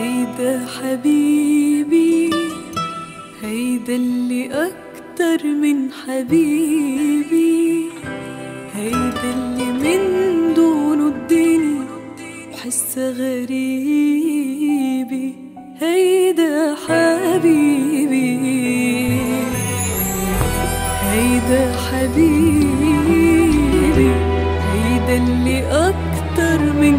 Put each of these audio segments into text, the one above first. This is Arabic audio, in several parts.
هيدا حبيبي، هيدا اللي أكتر من حبيبي، هيدا اللي من دونه الدنيا بحسها غريبي، هيدا حبيبي، هيدا حبيبي، هيدا اللي أكتر من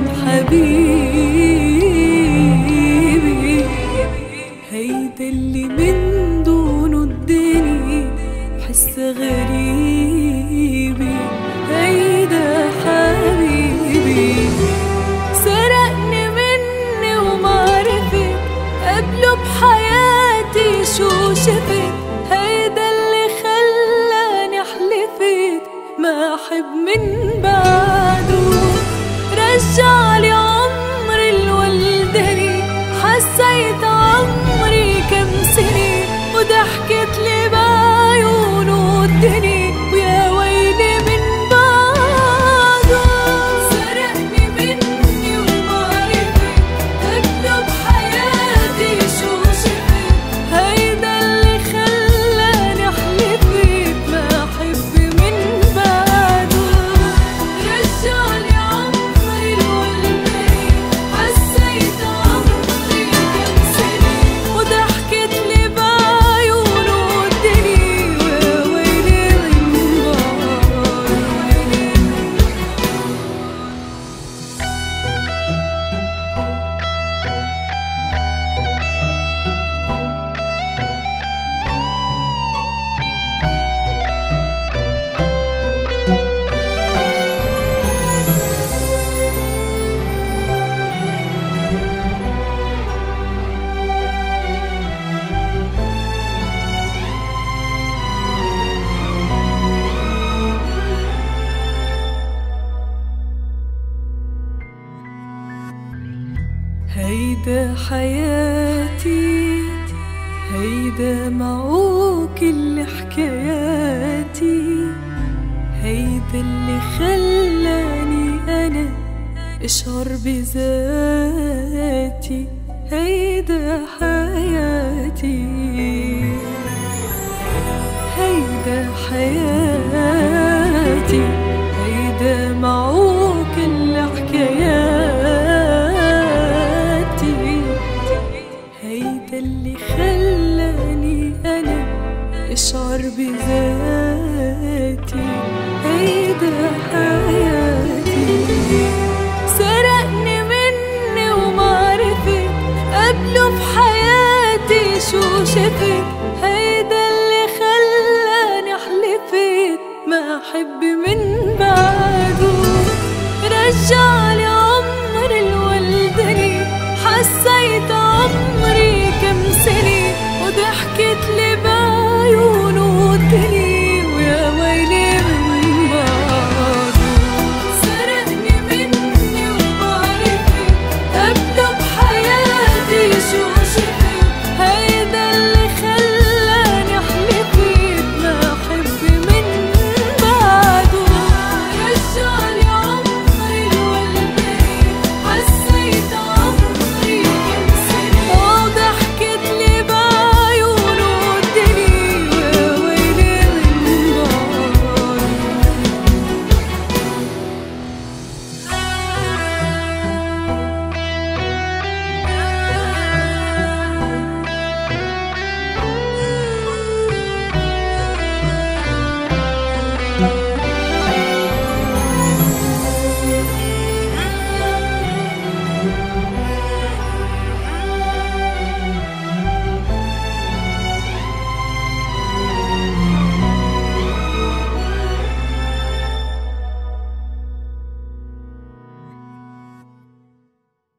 حبيبي، هيدا اللي من دونه الدنيا بحسها غريبي، هيدا حبيبي. سرقني مني ومعرفت قبله بحياتي شو شفت، هيدا اللي خلاني حلفت ما أحب من بعده، رجعلي عمري الولدني، حسيت عمري كم سنة، وضحكت لي بعيونه الدني، ويا ويلي من بعده. سرقني مني ومعرفت قبله بحياتي شو شفت، هيدا اللي خلاني حلفت ما أحب من بعده، رجعلي عمري الولدني، حسيت عمري كم سنة، وضحكت لي بعيونه الدني، ويا ويلي من بعده. هيدا حياتي، هيدا معه كل حكاياتي، هيدا اللي خلاني أنا أشعر بذاتي، هيدا حياتي، هيدا حياتي، هيدا معه كل حكاياتي، هيدا اللي خلاني أنا أشعر بذاتي، هيدا حياتي. سرقني مني ومعرفت قبله بحياتي شو شفت، هيدا اللي خلاني حلفت ما أحب من بعده، رجعلي عمري الولدني، حسيت عمري كم سنة، وضحكت لي